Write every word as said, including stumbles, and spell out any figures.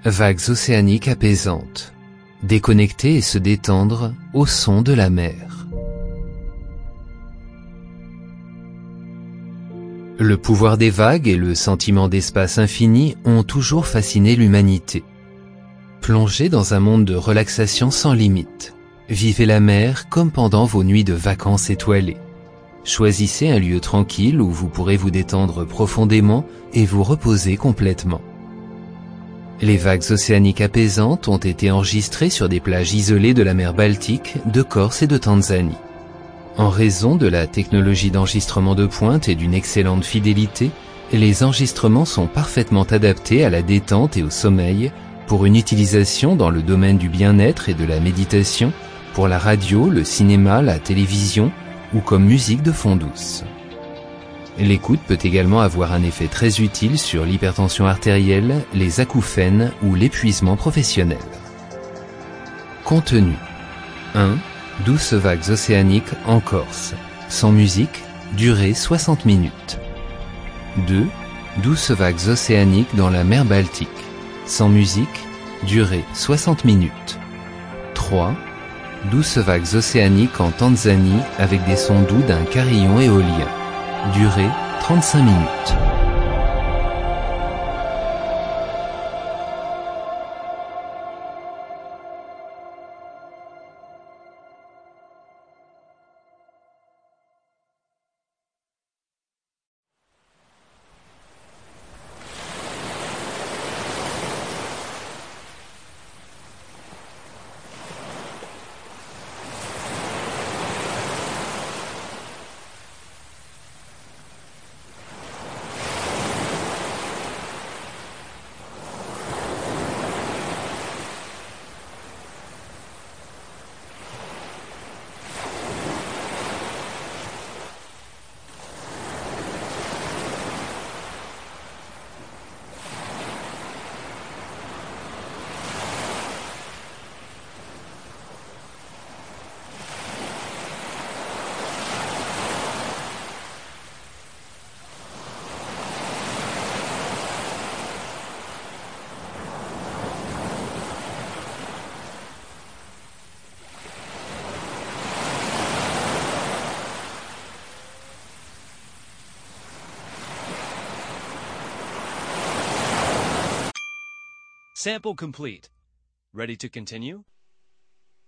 Vagues océaniques apaisantes. Déconnecter et se détendre au son de la mer. Le pouvoir des vagues et le sentiment d'espace infini ont toujours fasciné l'humanité. Plongez dans un monde de relaxation sans limite. Vivez la mer comme pendant vos nuits de vacances étoilées. Choisissez un lieu tranquille où vous pourrez vous détendre profondément et vous reposer complètement. Les vagues océaniques apaisantes ont été enregistrées sur des plages isolées de la mer Baltique, de Corse et de Tanzanie. En raison de la technologie d'enregistrement de pointe et d'une excellente fidélité, les enregistrements sont parfaitement adaptés à la détente et au sommeil pour une utilisation dans le domaine du bien-être et de la méditation, pour la radio, le cinéma, la télévision ou comme musique de fond douce. L'écoute peut également avoir un effet très utile sur l'hypertension artérielle, les acouphènes ou l'épuisement professionnel. Contenu. un. Douces vagues océaniques en Corse. Sans musique, durée soixante minutes. deux. Douces vagues océaniques dans la mer Baltique. Sans musique, durée soixante minutes. trois. Douces vagues océaniques en Tanzanie avec des sons doux d'un carillon éolien. Durée trente-cinq minutes. Sample complete. Ready to continue?